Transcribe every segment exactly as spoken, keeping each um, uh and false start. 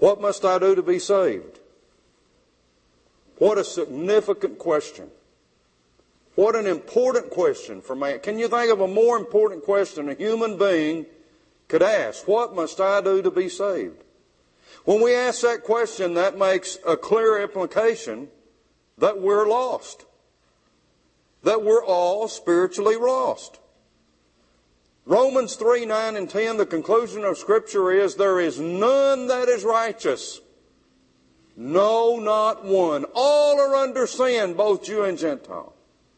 What must I do to be saved? What a significant question. What an important question for man. Can you think of a more important question a human being could ask? What must I do to be saved? When we ask that question, that makes a clear implication that we're lost. That we're all spiritually lost. Romans three, nine, and ten, the conclusion of Scripture is, there is none that is righteous. No, not one. All are under sin, both Jew and Gentile.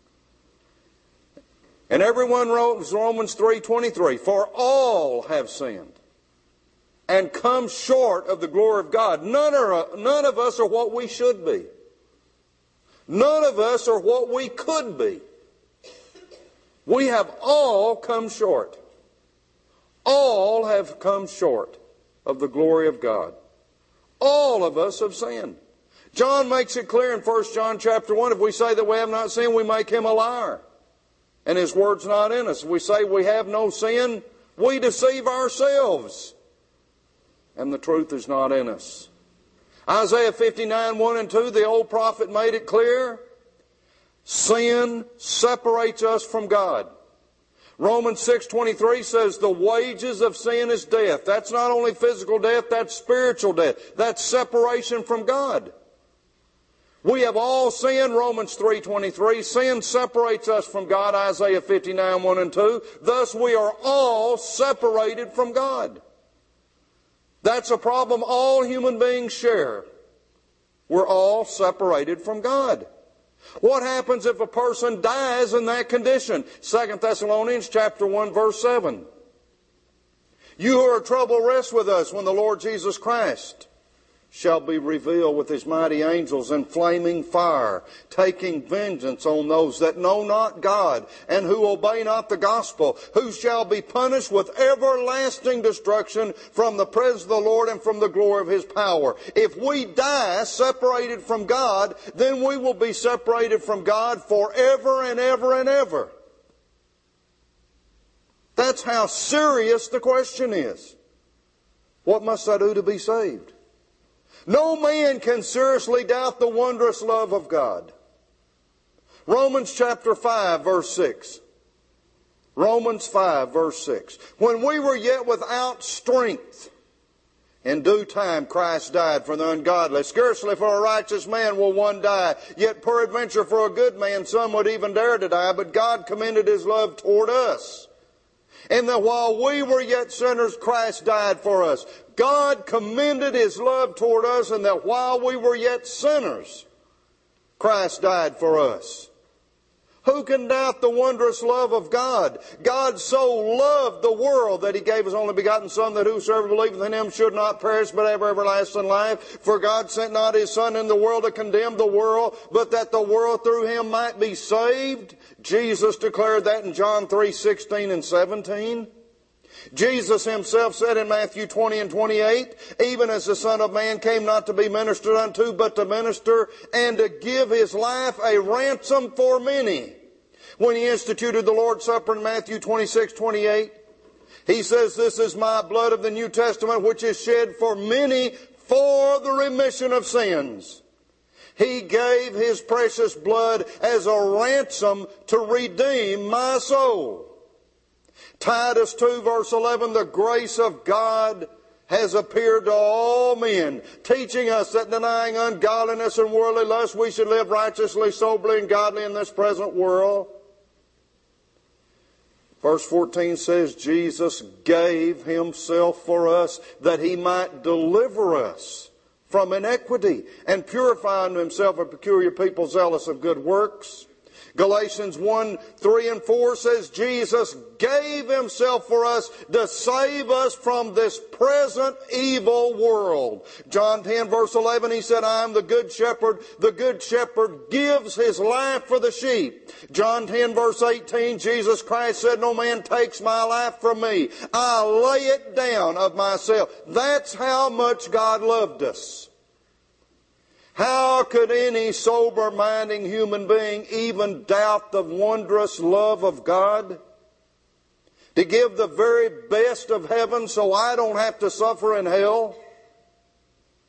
And everyone wrote Romans three, twenty-three, for all have sinned and come short of the glory of God. None, are, none of us are what we should be. None of us are what we could be. We have all come short. All have come short of the glory of God. All of us have sinned. John makes it clear in First John chapter one, if we say that we have not sinned, we make him a liar, and his word's not in us. If we say we have no sin, we deceive ourselves, and the truth is not in us. Isaiah fifty-nine, one and two, the old prophet made it clear. Sin separates us from God. Romans six, twenty-three says the wages of sin is death. That's not only physical death, that's spiritual death. That's separation from God. We have all sinned, Romans three, twenty-three. Sin separates us from God, Isaiah fifty-nine, one and two. Thus we are all separated from God. That's a problem all human beings share. We're all separated from God. What happens if a person dies in that condition? Second Thessalonians chapter one, verse seven. You who are troubled, rest with us when the Lord Jesus Christ shall be revealed with his mighty angels in flaming fire, taking vengeance on those that know not God and who obey not the gospel, who shall be punished with everlasting destruction from the presence of the Lord and from the glory of his power. If we die separated from God, then we will be separated from God forever and ever and ever. That's how serious the question is. What must I do to be saved? No man can seriously doubt the wondrous love of God. Romans chapter five, verse six. Romans five, verse six. When we were yet without strength, in due time Christ died for the ungodly. Scarcely for a righteous man will one die, yet peradventure for a good man some would even dare to die. But God commended his love toward us, and that while we were yet sinners, Christ died for us. God commended his love toward us, and that while we were yet sinners, Christ died for us. Who can doubt the wondrous love of God? God so loved the world that he gave his only begotten Son, that whosoever believeth in him should not perish but have everlasting life. For God sent not his Son in the world to condemn the world, but that the world through him might be saved. Jesus declared that in John three, sixteen and seventeen. Jesus himself said in Matthew twenty and twenty-eight, even as the Son of Man came not to be ministered unto, but to minister and to give his life a ransom for many. When he instituted the Lord's Supper in Matthew twenty-six, twenty-eight, he says, this is my blood of the New Testament, which is shed for many for the remission of sins. He gave his precious blood as a ransom to redeem my soul. Titus two, verse eleven, the grace of God has appeared to all men, teaching us that denying ungodliness and worldly lust, we should live righteously, soberly, and godly in this present world. Verse fourteen says, Jesus gave himself for us that he might deliver us from iniquity and purify unto himself a peculiar people zealous of good works. Galatians one, three and four says Jesus gave himself for us to save us from this present evil world. John ten, verse eleven, he said, I am the good shepherd. The good shepherd gives his life for the sheep. John ten, verse eighteen, Jesus Christ said, no man takes my life from me. I lay it down of myself. That's how much God loved us. How could any sober-minding human being even doubt the wondrous love of God? To give the very best of heaven so I don't have to suffer in hell?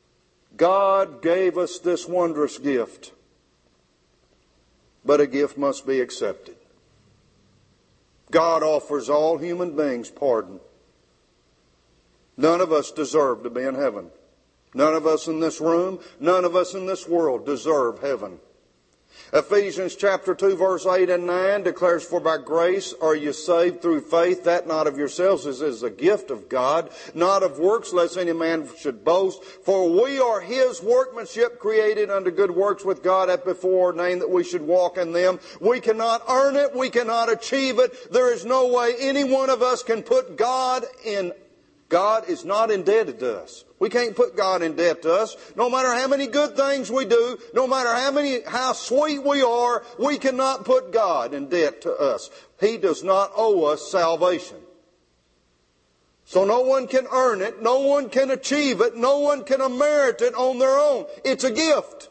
God gave us this wondrous gift, but a gift must be accepted. God offers all human beings pardon. None of us deserve to be in heaven. None of us in this room, none of us in this world deserve heaven. Ephesians chapter two, verse eight and nine declares, For by grace are you saved through faith, that not of yourselves is, is a gift of God, not of works, lest any man should boast. For we are His workmanship, created unto good works, with God hath before ordained that we should walk in them. We cannot earn it. We cannot achieve it. There is no way any one of us can put God in. God is not indebted to us. We can't put God in debt to us. No matter how many good things we do, no matter how many, how sweet we are, we cannot put God in debt to us. He does not owe us salvation. So no one can earn it, no one can achieve it, no one can merit it on their own. It's a gift.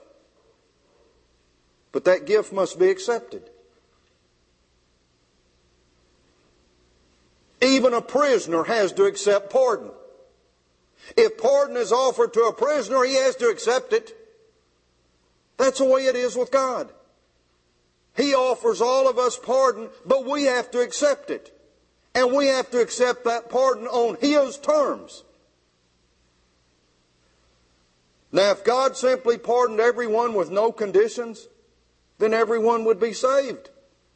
But that gift must be accepted. Even a prisoner has to accept pardon. If pardon is offered to a prisoner, he has to accept it. That's the way it is with God. He offers all of us pardon, but we have to accept it. And we have to accept that pardon on His terms. Now, if God simply pardoned everyone with no conditions, then everyone would be saved.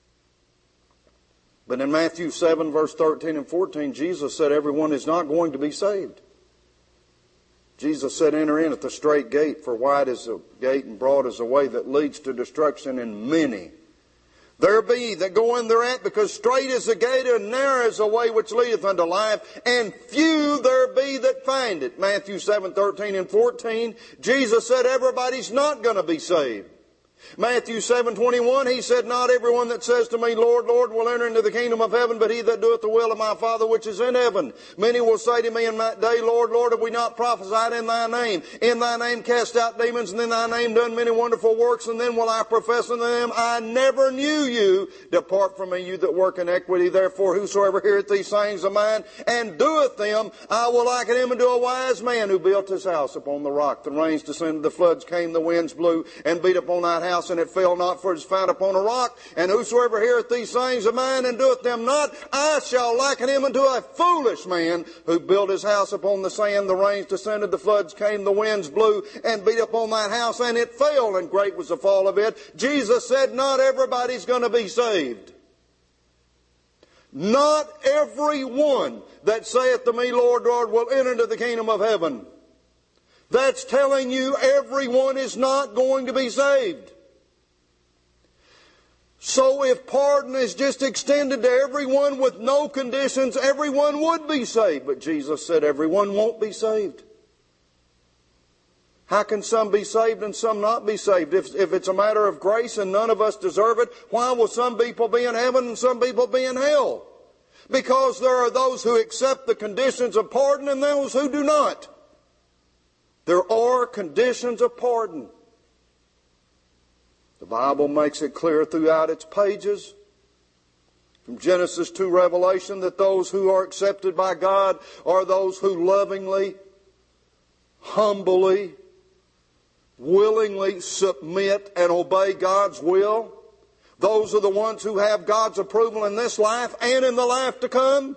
But in Matthew seven, verse thirteen and fourteen, Jesus said everyone is not going to be saved. Jesus said, Enter in at the straight gate, for wide is the gate and broad is the way that leads to destruction, and many there be that go in thereat, because straight is the gate and narrow is the way which leadeth unto life, and few there be that find it. Matthew seven, thirteen and fourteen, Jesus said everybody's not going to be saved. Matthew seven, twenty-one, He said, Not everyone that says to me, Lord, Lord, will enter into the kingdom of heaven, but he that doeth the will of my Father which is in heaven. Many will say to me in that day, Lord, Lord, have we not prophesied in thy name? In thy name cast out demons, and in thy name done many wonderful works, and then will I profess unto them, I never knew you. Depart from me, you that work iniquity. Therefore, whosoever heareth these sayings of mine, and doeth them, I will liken him unto a wise man who built his house upon the rock. The rains descended, the floods came, the winds blew, and beat upon that house, and it fell not, for it is founded upon a rock. And whosoever heareth these sayings of mine and doeth them not, I shall liken him unto a foolish man who built his house upon the sand. The rains descended, the floods came, the winds blew, and beat upon that house, and it fell, and great was the fall of it. Jesus said, not everybody's going to be saved. Not every one that saith to me, Lord, Lord, will enter into the kingdom of heaven. That's telling you everyone is not going to be saved. So if pardon is just extended to everyone with no conditions, everyone would be saved. But Jesus said everyone won't be saved. How can some be saved and some not be saved? If, if it's a matter of grace and none of us deserve it, why will some people be in heaven and some people be in hell? Because there are those who accept the conditions of pardon and those who do not. There are conditions of pardon. The Bible makes it clear throughout its pages, from Genesis to Revelation, that those who are accepted by God are those who lovingly, humbly, willingly submit and obey God's will. Those are the ones who have God's approval in this life and in the life to come.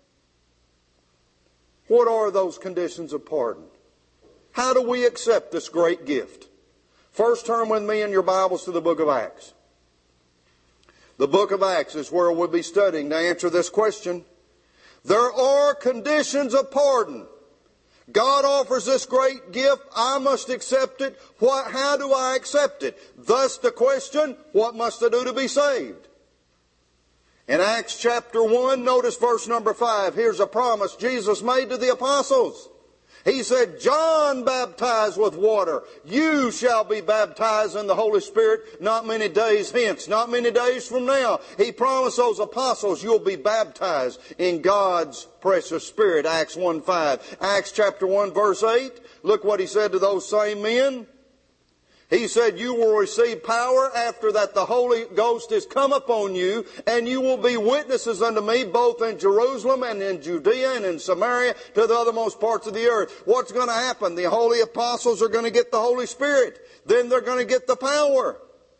What are those conditions of pardon? How do we accept this great gift? First, turn with me in your Bibles to the book of Acts. The book of Acts is where we'll be studying to answer this question. There are conditions of pardon. God offers this great gift. I must accept it. What, how do I accept it? Thus the question, what must I do to be saved? In Acts chapter one, notice verse number five. Here's a promise Jesus made to the apostles. He said, John baptized with water. You shall be baptized in the Holy Spirit not many days hence, not many days from now. He promised those apostles you'll be baptized in God's precious Spirit. Acts one five. Acts chapter one verse eight. Look what he said to those same men. He said, you will receive power after that the Holy Ghost is come upon you, and you will be witnesses unto me both in Jerusalem and in Judea and in Samaria to the othermost parts of the earth. What's going to happen? The holy apostles are going to get the Holy Spirit. Then they're going to get the power.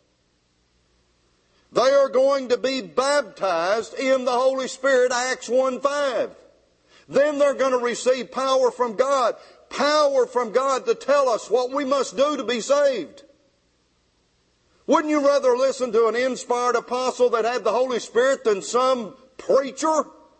They are going to be baptized in the Holy Spirit, Acts one five. Then they're going to receive power from God. Power from God to tell us what we must do to be saved. Wouldn't you rather listen to an inspired apostle that had the Holy Spirit than some preacher?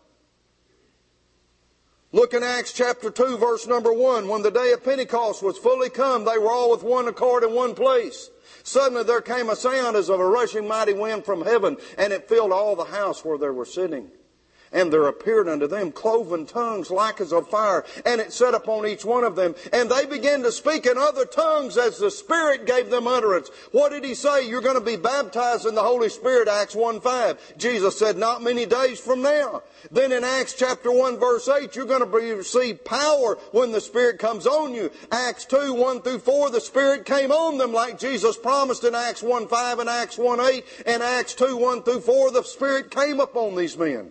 Look in Acts chapter two, verse number one. When the day of Pentecost was fully come, they were all with one accord in one place. Suddenly there came a sound as of a rushing mighty wind from heaven, and it filled all the house where they were sitting. And there appeared unto them cloven tongues like as of fire, and it set upon each one of them. And they began to speak in other tongues as the Spirit gave them utterance. What did he say? You're going to be baptized in the Holy Spirit, Acts one five. Jesus said, not many days from now. Then in Acts chapter one, verse eight, you're going to receive power when the Spirit comes on you. Acts two, one through four, the Spirit came on them like Jesus promised in Acts one five and Acts one eight. And Acts two, one through four, the Spirit came upon these men.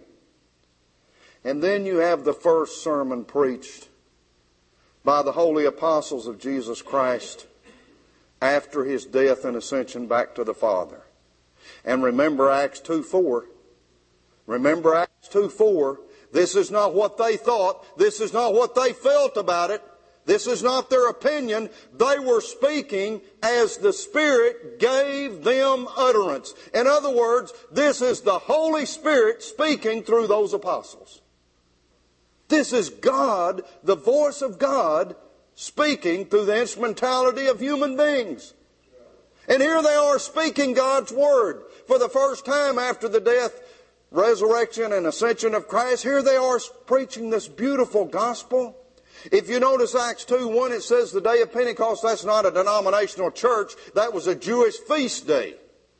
And then you have the first sermon preached by the holy apostles of Jesus Christ after his death and ascension back to the Father. And remember Acts two four. Remember Acts two four. This is not what they thought. This is not what they felt about it. This is not their opinion. They were speaking as the Spirit gave them utterance. In other words, this is the Holy Spirit speaking through those apostles. This is God, the voice of God, speaking through the instrumentality of human beings. And here they are speaking God's Word. For the first time after the death, resurrection, and ascension of Christ, here they are preaching this beautiful gospel. If you notice Acts two one, it says the day of Pentecost, that's not a denominational church. That was a Jewish feast day.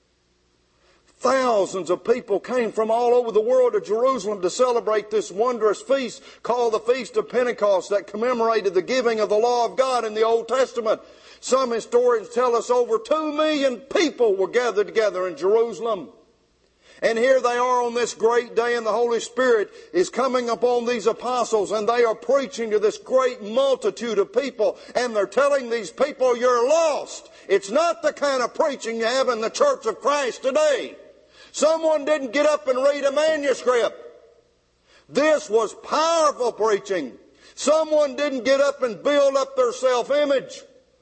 Thousands of people came from all over the world to Jerusalem to celebrate this wondrous feast called the Feast of Pentecost that commemorated the giving of the law of God in the Old Testament. Some historians tell us over two million people were gathered together in Jerusalem. And here they are on this great day, and the Holy Spirit is coming upon these apostles, and they are preaching to this great multitude of people, and they're telling these people, you're lost. It's not the kind of preaching you have in the Church of Christ today. Someone didn't get up and read a manuscript. This was powerful preaching. Someone didn't get up and build up their self-image.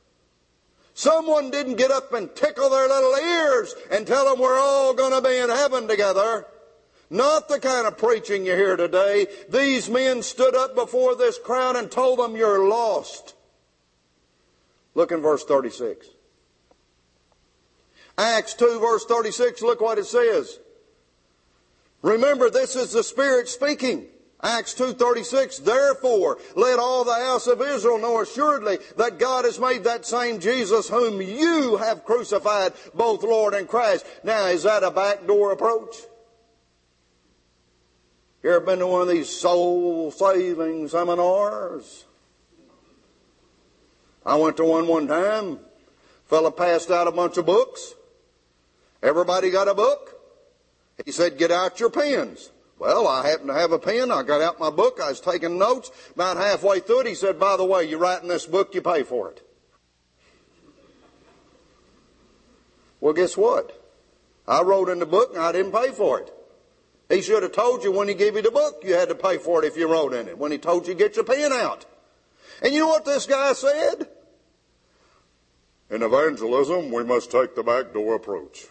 Someone didn't get up and tickle their little ears and tell them we're all going to be in heaven together. Not the kind of preaching you hear today. These men stood up before this crowd and told them you're lost. Look in verse thirty-six. Acts two, verse thirty-six, look what it says. Remember, this is the Spirit speaking. Acts two thirty-six, therefore, let all the house of Israel know assuredly that God has made that same Jesus whom you have crucified, both Lord and Christ. Now, is that a backdoor approach? You ever been to one of these soul-saving seminars? I went to one one time. Fella passed out a bunch of books. Everybody got a book. He said, get out your pens. Well, I happened to have a pen. I got out my book. I was taking notes. About halfway through it, he said, by the way, you're writing this book, you pay for it. Well, guess what? I wrote in the book and I didn't pay for it. He should have told you when he gave you the book you had to pay for it if you wrote in it. When he told you get your pen out. And you know what this guy said? In evangelism, we must take the back door approach.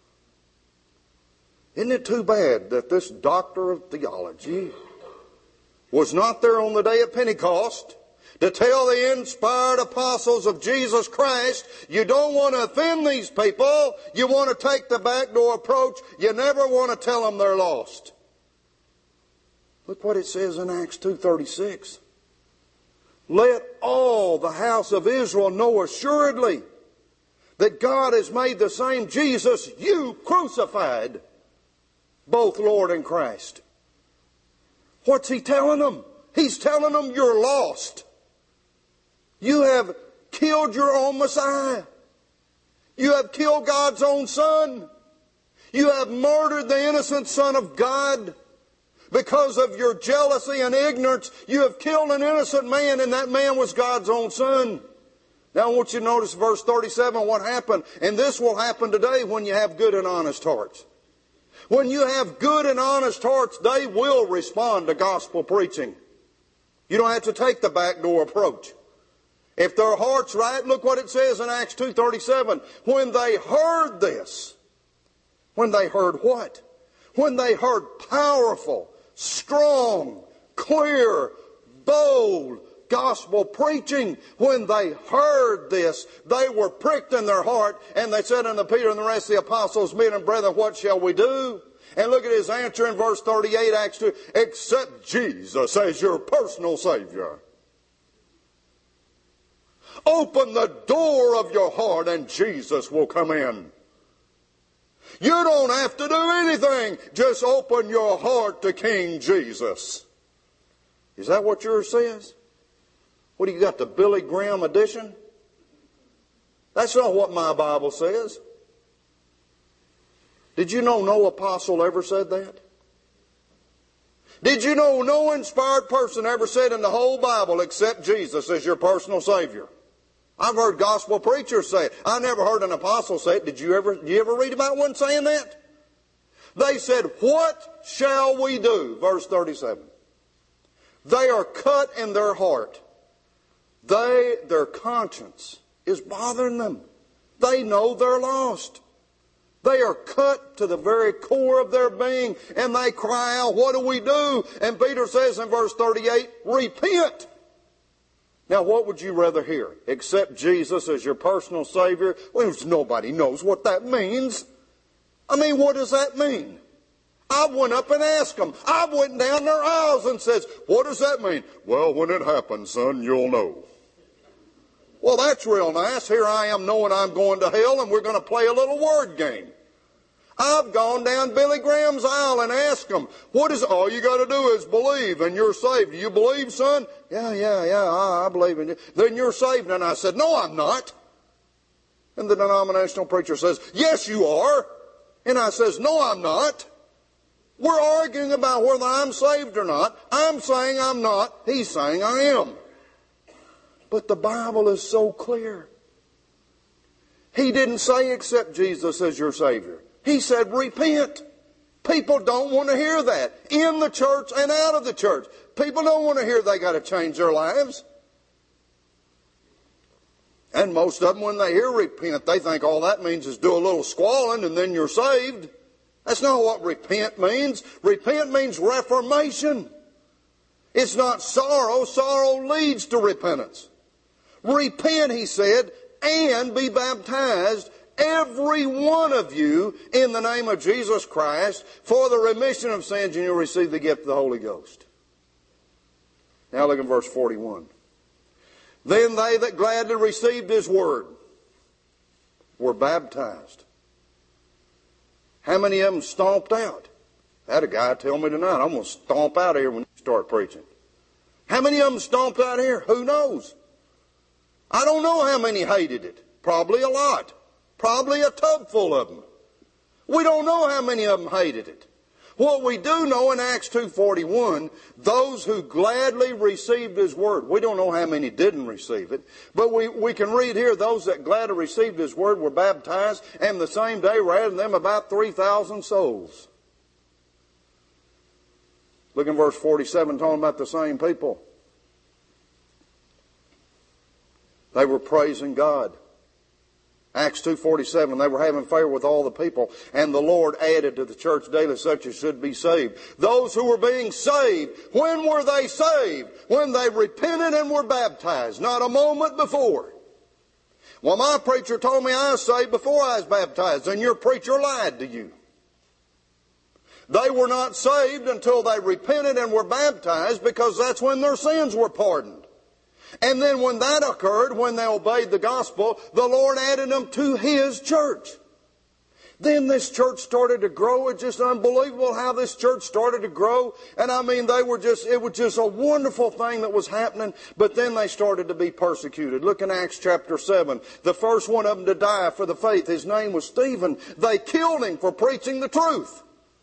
Isn't it too bad that this doctor of theology was not there on the day of Pentecost to tell the inspired apostles of Jesus Christ, you don't want to offend these people, you want to take the back door approach, you never want to tell them they're lost. Look what it says in Acts two thirty-six. Let all the house of Israel know assuredly that God has made the same Jesus you crucified, both Lord and Christ. What's he telling them? He's telling them you're lost. You have killed your own Messiah. You have killed God's own Son. You have murdered the innocent Son of God. Because of your jealousy and ignorance, you have killed an innocent man, and that man was God's own Son. Now I want you to notice verse thirty-seven, what happened. And this will happen today when you have good and honest hearts. When you have good and honest hearts, they will respond to gospel preaching. You don't have to take the backdoor approach. If their heart's right, look what it says in Acts two thirty-seven. When they heard this, when they heard what? When they heard powerful, strong, clear, bold gospel preaching, when they heard this, they were pricked in their heart, and they said unto Peter and the rest of the apostles, Men and brethren, what shall we do? And look at his answer in verse thirty-eight, Acts two, accept Jesus as your personal Savior. Open the door of your heart and Jesus will come in. You don't have to do anything. Just open your heart to King Jesus. Is that what yours says? What do you got, the Billy Graham edition? That's not what my Bible says. Did you know no apostle ever said that? Did you know no inspired person ever said in the whole Bible, accept Jesus as your personal Savior? I've heard gospel preachers say it. I never heard an apostle say it. Did you ever, did you ever read about one saying that? They said, what shall we do? Verse thirty-seven. They are cut in their heart. They, their conscience is bothering them. They know they're lost. They are cut to the very core of their being, and they cry out, what do we do? And Peter says in verse thirty-eight, repent. Now, what would you rather hear? Accept Jesus as your personal Savior? Well, nobody knows what that means. I mean, what does that mean? I went up and asked them. I went down their aisles and says, what does that mean? Well, when it happens, son, you'll know. Well, that's real nice. Here I am knowing I'm going to hell, and we're going to play a little word game. I've gone down Billy Graham's aisle and asked him, what is, all you got to do is believe and you're saved. Do you believe, son? Yeah, yeah, yeah, I, I believe in you. Then you're saved. And I said, no, I'm not. And the denominational preacher says, yes, you are. And I says, no, I'm not. We're arguing about whether I'm saved or not. I'm saying I'm not. He's saying I am. But the Bible is so clear. He didn't say accept Jesus as your Savior. He said repent. People don't want to hear that. In the church and out of the church. People don't want to hear they got to change their lives. And most of them, when they hear repent, they think all that means is do a little squalling and then you're saved. That's not what repent means. Repent means reformation. It's not sorrow. Sorrow leads to repentance. Repent, he said, and be baptized, every one of you, in the name of Jesus Christ, for the remission of sins, and you'll receive the gift of the Holy Ghost. Now look at verse forty-one. Then they that gladly received his word were baptized. How many of them stomped out? I had a guy tell me tonight, I'm going to stomp out of here when you start preaching. How many of them stomped out of here? Who knows? I don't know how many hated it. Probably a lot. Probably a tub full of them. We don't know how many of them hated it. What we do know in Acts two forty-one, those who gladly received his word. We don't know how many didn't receive it. But we, we can read here, those that gladly received his word were baptized, and the same day were added them about three thousand souls. Look in verse forty-seven, talking about the same people. They were praising God. Acts two forty-seven, they were having favor with all the people, and the Lord added to the church daily such as should be saved. Those who were being saved, when were they saved? When they repented and were baptized, not a moment before. Well, my preacher told me I was saved before I was baptized, and your preacher lied to you. They were not saved until they repented and were baptized, because that's when their sins were pardoned. And then when that occurred, when they obeyed the gospel, the Lord added them to his church. Then this church started to grow. It's just unbelievable how this church started to grow. And I mean, they were just, it was just a wonderful thing that was happening. But then they started to be persecuted. Look in Acts chapter seven. The first one of them to die for the faith, his name was Stephen. They killed him for preaching the truth.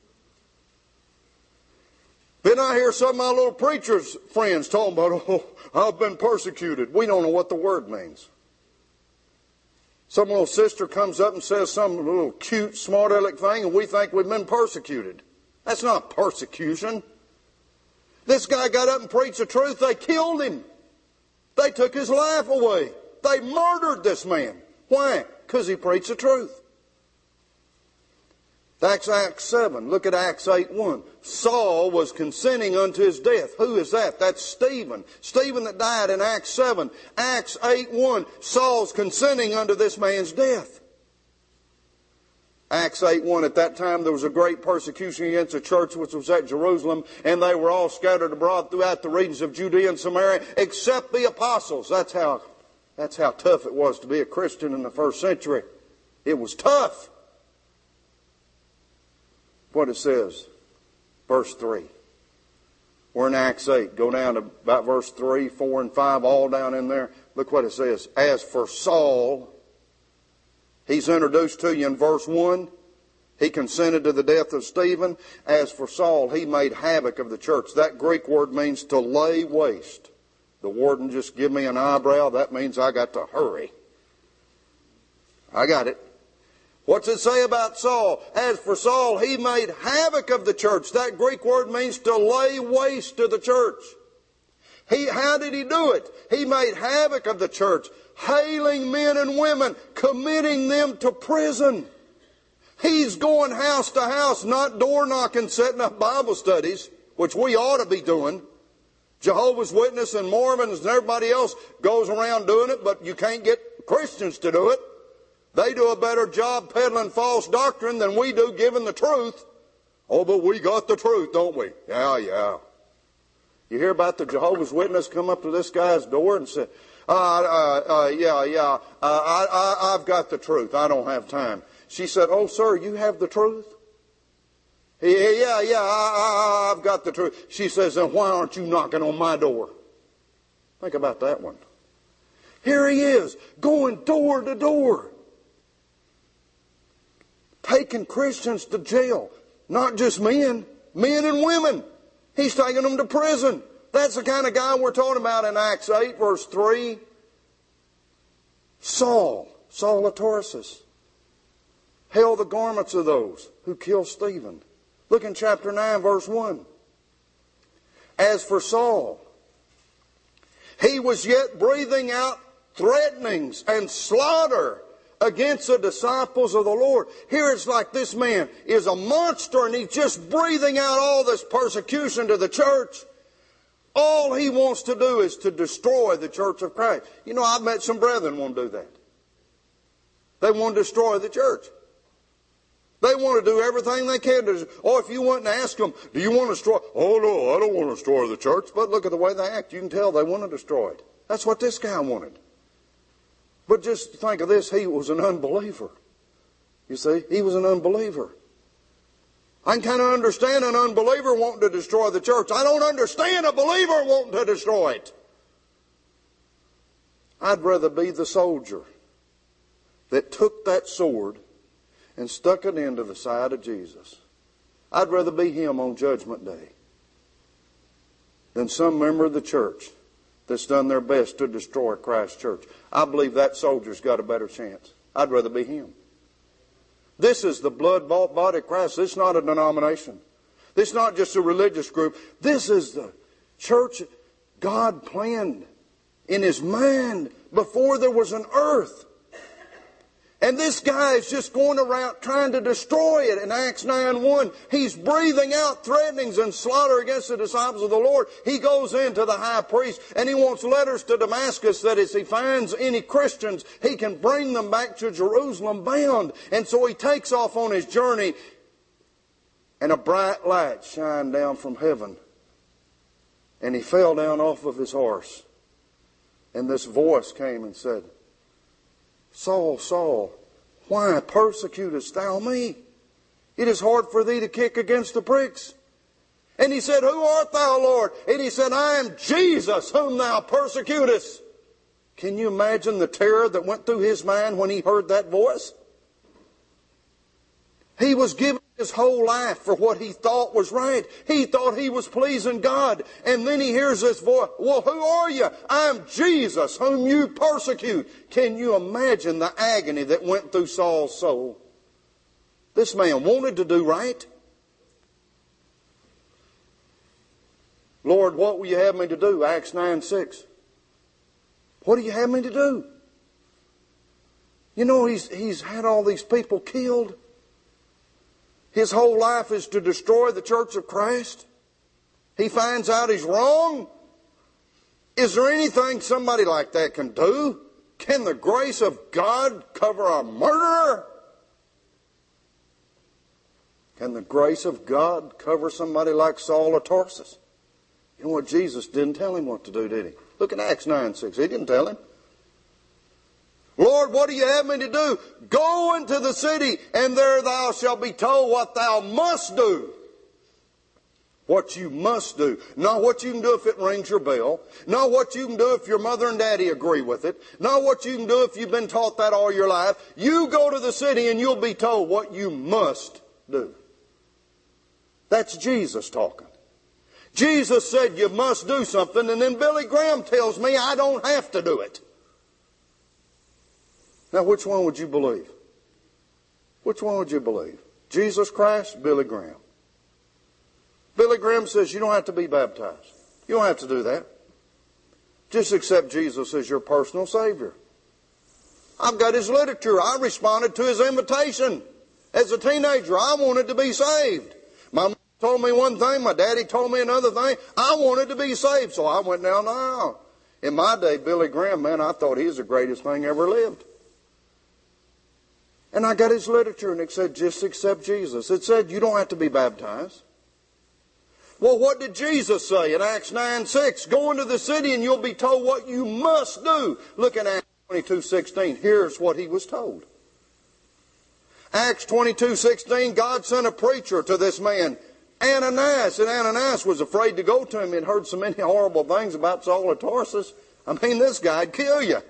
Then I hear some of my little preachers' friends talking about, oh, I've been persecuted. We don't know what the word means. Some little sister comes up and says some little cute, smart aleck thing, and we think we've been persecuted. That's not persecution. This guy got up and preached the truth. They killed him. They took his life away. They murdered this man. Why? Because he preached the truth. That's Acts seven. Look at Acts eight one. Saul was consenting unto his death. Who is that? That's Stephen. Stephen that died in Acts seven. Acts eight one. Saul's consenting unto this man's death. Acts eight one. At that time there was a great persecution against the church which was at Jerusalem, and they were all scattered abroad throughout the regions of Judea and Samaria, except the apostles. That's how, that's how tough it was to be a Christian in the first century. It was tough. What it says, verse three. We're in Acts eight. Go down to about verse three, four, and five, all down in there. Look what it says. As for Saul, he's introduced to you in verse one. He consented to the death of Stephen. As for Saul, he made havoc of the church. That Greek word means to lay waste. The warden just give me an eyebrow. That means I got to hurry. I got it. What's it say about Saul? As for Saul, he made havoc of the church. That Greek word means to lay waste to the church. He, how did he do it? He made havoc of the church, hailing men and women, committing them to prison. He's going house to house, not door knocking, setting up Bible studies, which we ought to be doing. Jehovah's Witnesses and Mormons and everybody else goes around doing it, but you can't get Christians to do it. They do a better job peddling false doctrine than we do giving the truth. Oh, but we got the truth, don't we? Yeah, yeah. You hear about the Jehovah's Witness come up to this guy's door and say, uh, uh, uh, yeah, yeah, uh, I, I, I've got the truth. I don't have time. She said, oh, sir, you have the truth? Yeah, yeah, yeah, I, I, I've got the truth. She says, then why aren't you knocking on my door? Think about that one. Here he is, going door to door, taking Christians to jail. Not just men, men and women. He's taking them to prison. That's the kind of guy we're talking about in Acts eight, verse three. Saul, Saul of Tarsus, held the garments of those who killed Stephen. Look in chapter nine, verse one. As for Saul, he was yet breathing out threatenings and slaughter against the disciples of the Lord. Here it's like this man is a monster and he's just breathing out all this persecution to the church. All he wants to do is to destroy the church of Christ. You know, I've met some brethren who want to do that. They want to destroy the church. They want to do everything they can to. Or if you want to ask them, do you want to destroy? Oh no, I don't want to destroy the church. But look at the way they act. You can tell they want to destroy it. That's what this guy wanted. But just think of this, he was an unbeliever. You see, he was an unbeliever. I can kind of understand an unbeliever wanting to destroy the church. I don't understand a believer wanting to destroy it. I'd rather be the soldier that took that sword and stuck it into the side of Jesus. I'd rather be him on Judgment Day than some member of the church that's done their best to destroy Christ's church. I believe that soldier's got a better chance. I'd rather be him. This is the blood-bought body of Christ. This is not a denomination. This is not just a religious group. This is the church God planned in His mind before there was an earth. And this guy is just going around trying to destroy it. In Acts nine one, he's breathing out threatenings and slaughter against the disciples of the Lord. He goes into the high priest and he wants letters to Damascus that if he finds any Christians, he can bring them back to Jerusalem bound. And so he takes off on his journey and a bright light shined down from heaven. And he fell down off of his horse. And this voice came and said, Saul, Saul, Why persecutest thou me? It is hard for thee to kick against the pricks. And he said, Who art thou, Lord? And he said, I am Jesus whom thou persecutest. Can you imagine the terror that went through his mind when he heard that voice? He was giving his whole life for what he thought was right. He thought he was pleasing God. And then he hears this voice, Well, who are you? I am Jesus whom you persecute. Can you imagine the agony that went through Saul's soul? This man wanted to do right. Lord, what will you have me to do? Acts nine six. What do you have me to do? You know, he's, he's had all these people killed. His whole life is to destroy the church of Christ. He finds out he's wrong. Is there anything somebody like that can do? Can the grace of God cover a murderer? Can the grace of God cover somebody like Saul of Tarsus? You know what? Jesus didn't tell him what to do, did he? Look at Acts nine six. He didn't tell him. Lord, what do you have me to do? Go into the city, and there thou shalt be told what thou must do. What you must do. Not what you can do if it rings your bell. Not what you can do if your mother and daddy agree with it. Not what you can do if you've been taught that all your life. You go to the city and you'll be told what you must do. That's Jesus talking. Jesus said you must do something, and then Billy Graham tells me I don't have to do it. Now, which one would you believe? Which one would you believe? Jesus Christ, Billy Graham. Billy Graham says you don't have to be baptized. You don't have to do that. Just accept Jesus as your personal Savior. I've got his literature. I responded to his invitation. As a teenager, I wanted to be saved. My mom told me one thing, my daddy told me another thing. I wanted to be saved, so I went down the aisle. In my day, Billy Graham, man, I thought he was the greatest thing ever lived. And I got his literature, and it said, just accept Jesus. It said, you don't have to be baptized. Well, what did Jesus say in Acts nine six? Go into the city, and you'll be told what you must do. Look at Acts twenty-two sixteen. Here's what he was told. Acts twenty-two sixteen, God sent a preacher to this man, Ananias. And Ananias was afraid to go to him. He'd heard so many horrible things about Saul of Tarsus. I mean, this guy'd kill you.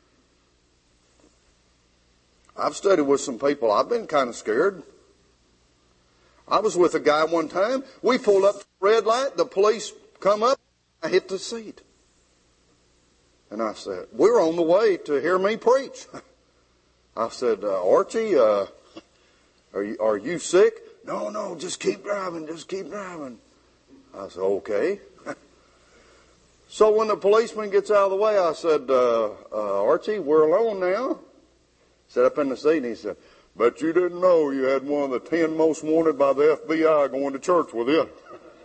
I've studied with some people. I've been kind of scared. I was with a guy one time. We pulled up to the red light. The police come up. I hit the seat. And I said, we're on the way to hear me preach. I said, uh, Archie, uh, are you, are you sick? No, no, just keep driving. Just keep driving. I said, okay. So when the policeman gets out of the way, I said, uh, uh, Archie, we're alone now. Sat up in the seat and he said, but you didn't know you had one of the ten most wanted by the F B I going to church with you.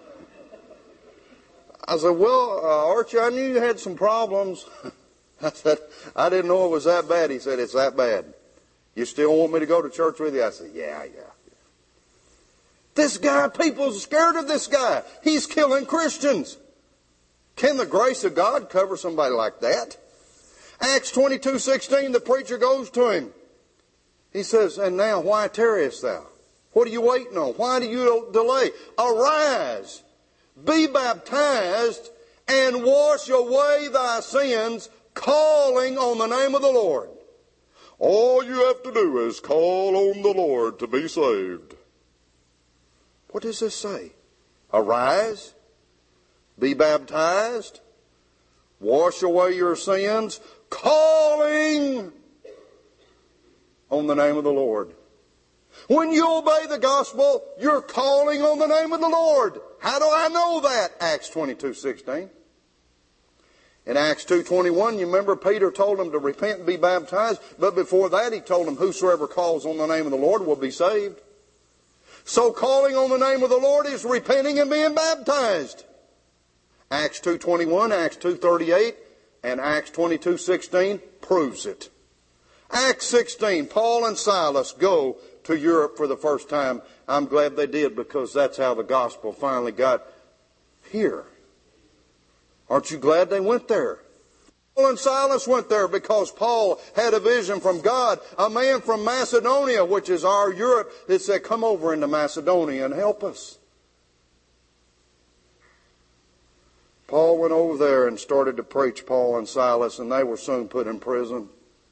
I said, well, uh, Archie, I knew you had some problems. I said, I didn't know it was that bad. He said, it's that bad. You still want me to go to church with you? I said, yeah, yeah. This guy, people are scared of this guy. He's killing Christians. Can the grace of God cover somebody like that? Acts twenty-two sixteen, the preacher goes to him. He says, and now why tarriest thou? What are you waiting on? Why do you delay? Arise, be baptized, and wash away thy sins, calling on the name of the Lord. All you have to do is call on the Lord to be saved. What does this say? Arise, be baptized, wash away your sins, calling on the name of the Lord. When you obey the gospel, you're calling on the name of the Lord. How do I know that? Acts twenty-two sixteen. In Acts two twenty-one, you remember Peter told them to repent and be baptized, but before that he told them, whosoever calls on the name of the Lord will be saved. So calling on the name of the Lord is repenting and being baptized. Acts two twenty-one, Acts two thirty-eight, and Acts twenty-two sixteen proves it. Acts sixteen, Paul and Silas go to Europe for the first time. I'm glad they did, because that's how the gospel finally got here. Aren't you glad they went there? Paul and Silas went there because Paul had a vision from God. A man from Macedonia, which is our Europe, that said, come over into Macedonia and help us. Paul went over there and started to preach, Paul and Silas, and they were soon put in prison.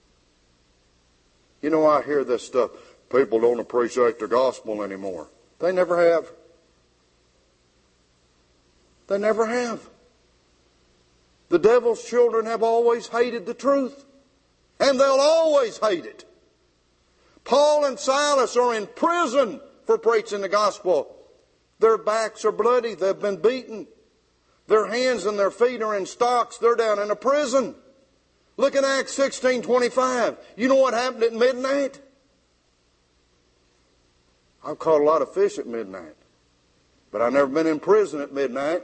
You know, I hear this stuff. People don't appreciate the gospel anymore. They never have. They never have. The devil's children have always hated the truth. And they'll always hate it. Paul and Silas are in prison for preaching the gospel. Their backs are bloody. They've been beaten. Their hands and their feet are in stocks. They're down in a prison. Look at Acts sixteen twenty-five. You know what happened at midnight? I've caught a lot of fish at midnight. But I've never been in prison at midnight.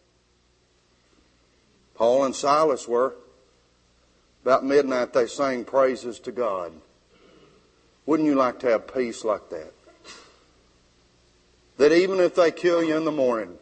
Paul and Silas were. About midnight they sang praises to God. Wouldn't you like to have peace like that? That even if they kill you in the morning,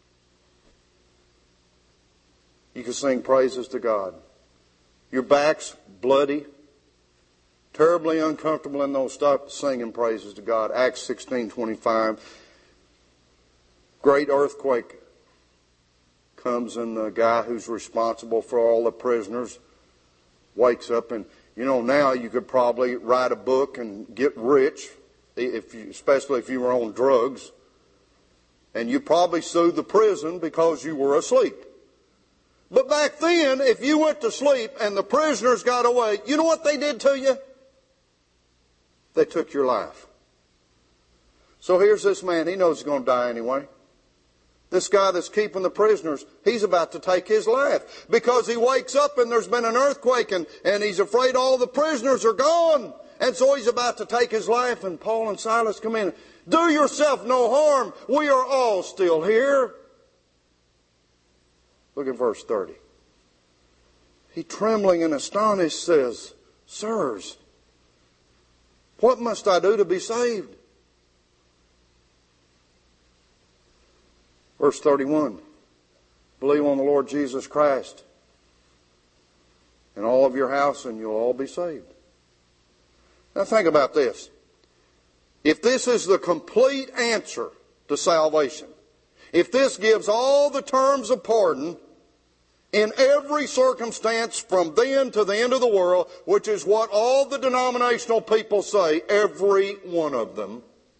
you can sing praises to God. Your back's bloody, terribly uncomfortable, and they'll stop singing praises to God. Acts sixteen twenty-five. Great earthquake comes, and the guy who's responsible for all the prisoners wakes up, and you know, now you could probably write a book and get rich, if you, especially if you were on drugs, and you probably sued the prison because you were asleep. But back then, if you went to sleep and the prisoners got away, you know what they did to you? They took your life. So here's this man, he knows he's going to die anyway. This guy that's keeping the prisoners, he's about to take his life because he wakes up and there's been an earthquake and, and he's afraid all the prisoners are gone. And so he's about to take his life, and Paul and Silas come in. Do yourself no harm. We are all still here. Look at verse thirty. He, trembling and astonished, says, Sirs, what must I do to be saved? Verse thirty-one, believe on the Lord Jesus Christ and all of your house, and you'll all be saved. Now think about this. If this is the complete answer to salvation, if this gives all the terms of pardon in every circumstance from then to the end of the world, which is what all the denominational people say, every one of them,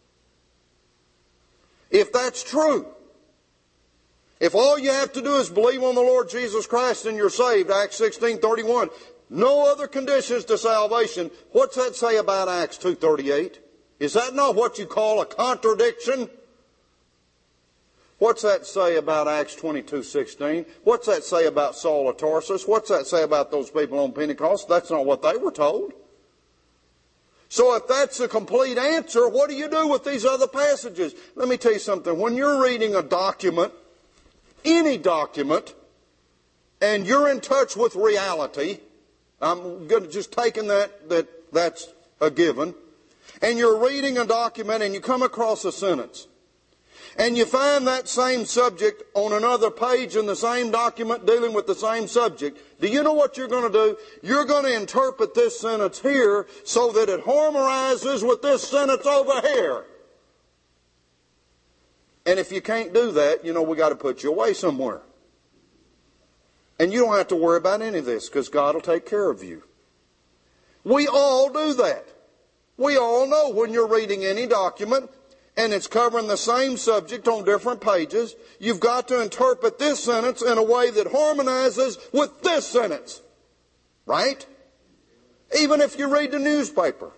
if that's true, if all you have to do is believe on the Lord Jesus Christ and you're saved, Acts sixteen thirty-one, no other conditions to salvation, what's that say about Acts two thirty-eight? Is that not what you call a contradiction? What's that say about Acts twenty-two sixteen? What's that say about Saul of Tarsus? What's that say about those people on Pentecost? That's not what they were told. So if that's the complete answer, what do you do with these other passages? Let me tell you something. When you're reading a document, any document, and you're in touch with reality, I'm going to just taking that, that that's a given, and you're reading a document and you come across a sentence, and you find that same subject on another page in the same document dealing with the same subject, do you know what you're going to do? You're going to interpret this sentence here so that it harmonizes with this sentence over here. And if you can't do that, you know, we got to put you away somewhere. And you don't have to worry about any of this because God will take care of you. We all do that. We all know when you're reading any document and it's covering the same subject on different pages, you've got to interpret this sentence in a way that harmonizes with this sentence. Right? Even if you read the newspaper.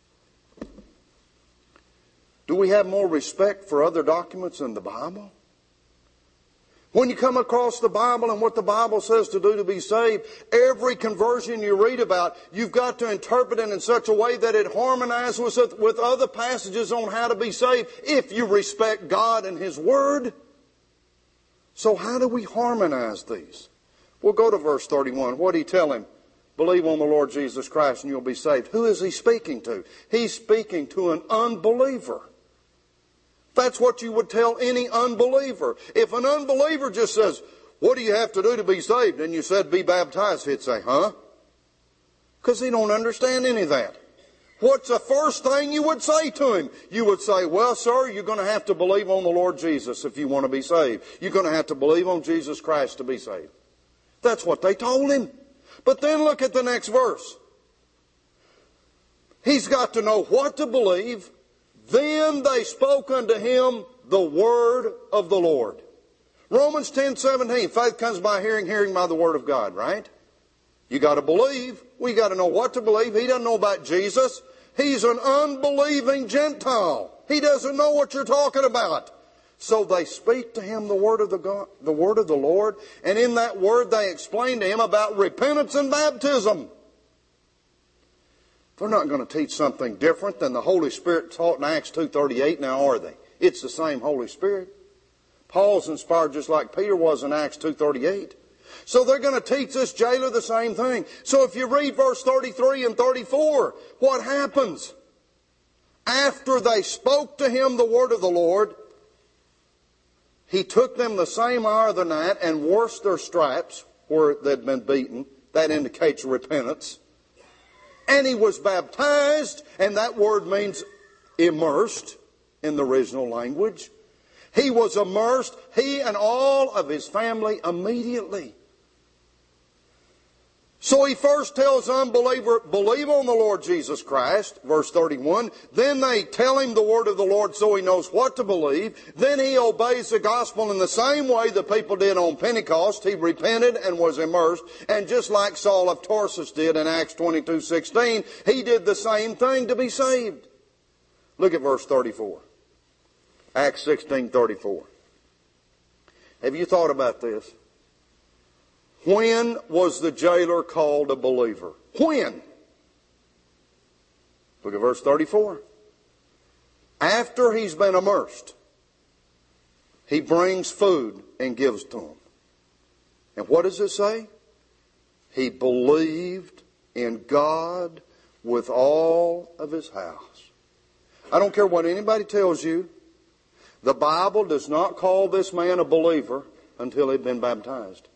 Do we have more respect for other documents than the Bible? When you come across the Bible and what the Bible says to do to be saved, every conversion you read about, you've got to interpret it in such a way that it harmonizes with, with other passages on how to be saved if you respect God and His Word. So how do we harmonize these? We'll go to verse thirty-one. What did He tell him? Believe on the Lord Jesus Christ and you'll be saved. Who is He speaking to? He's speaking to an unbeliever. That's what you would tell any unbeliever. If an unbeliever just says, what do you have to do to be saved? And you said, be baptized. He'd say, huh? Because he don't understand any of that. What's the first thing you would say to him? You would say, well, sir, you're going to have to believe on the Lord Jesus if you want to be saved. You're going to have to believe on Jesus Christ to be saved. That's what they told him. But then look at the next verse. He's got to know what to believe. Then they spoke unto him the word of the Lord. Romans ten seventeen. Faith comes by hearing, hearing by the word of God, right? You got to believe. We got to know what to believe. He doesn't know about Jesus. He's an unbelieving Gentile. He doesn't know what you're talking about. So they speak to him the word of the God, the word of the Lord, and in that word they explain to him about repentance and baptism. They're not going to teach something different than the Holy Spirit taught in Acts two thirty-eight, now are they? It's the same Holy Spirit. Paul's inspired just like Peter was in Acts two thirty-eight. So they're going to teach this jailer the same thing. So if you read verse thirty-three and thirty-four, what happens? After they spoke to him the word of the Lord, he took them the same hour of the night and washed their stripes where they'd been beaten. That indicates repentance. And he was baptized, and that word means immersed in the original language. He was immersed, he and all of his family, immediately. So he first tells the unbeliever, believe on the Lord Jesus Christ, verse thirty-one. Then they tell him the word of the Lord so he knows what to believe. Then he obeys the gospel in the same way the people did on Pentecost. He repented and was immersed. And just like Saul of Tarsus did in Acts twenty-two sixteen, he did the same thing to be saved. Look at verse thirty-four. Acts sixteen thirty-four. Have you thought about this? When was the jailer called a believer? When? Look at verse thirty-four. After he's been immersed, he brings food and gives to them. And what does it say? He believed in God with all of his house. I don't care what anybody tells you. The Bible does not call this man a believer until he'd been baptized.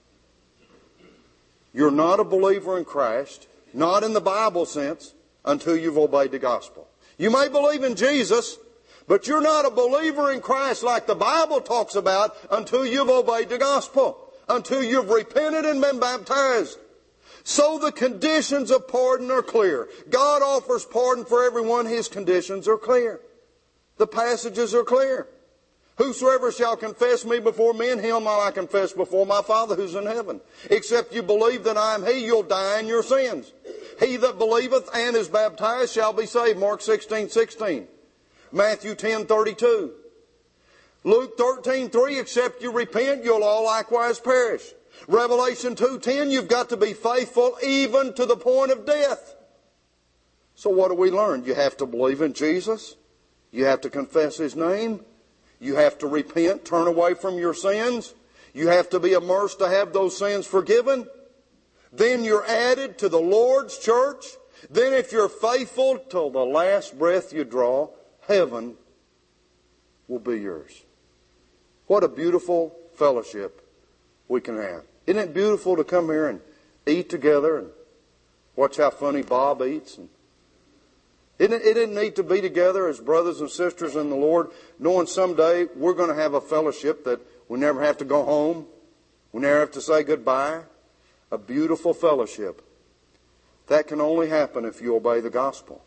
You're not a believer in Christ, not in the Bible sense, until you've obeyed the gospel. You may believe in Jesus, but you're not a believer in Christ like the Bible talks about until you've obeyed the gospel, until you've repented and been baptized. So the conditions of pardon are clear. God offers pardon for everyone. His conditions are clear. The passages are clear. Whosoever shall confess me before men, him will I confess before my Father who's in heaven. Except you believe that I am he, you'll die in your sins. He that believeth and is baptized shall be saved. Mark sixteen sixteen. Matthew ten thirty-two. Luke thirteen three. Except you repent, you'll all likewise perish. Revelation two ten. You've got to be faithful even to the point of death. So what do we learn? You have to believe in Jesus. You have to confess his name. You have to repent, turn away from your sins. You have to be immersed to have those sins forgiven. Then you're added to the Lord's church. Then if you're faithful till the last breath you draw, heaven will be yours. What a beautiful fellowship we can have. Isn't it beautiful to come here and eat together and watch how funny Bob eats? And Isn't it, isn't it neat to be together as brothers and sisters in the Lord, knowing someday we're going to have a fellowship that we never have to go home, we never have to say goodbye? A beautiful fellowship. That can only happen if you obey the gospel.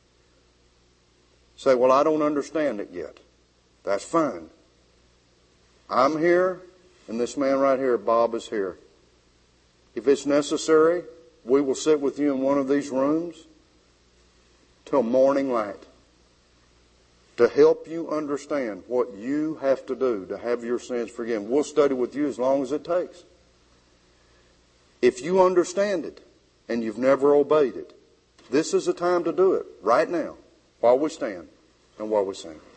Say, well, I don't understand it yet. That's fine. I'm here, and this man right here, Bob, is here. If it's necessary, we will sit with you in one of these rooms till morning light to help you understand what you have to do to have your sins forgiven. We'll study with you as long as it takes. If you understand it and you've never obeyed it, this is the time to do it right now while we stand and while we sing.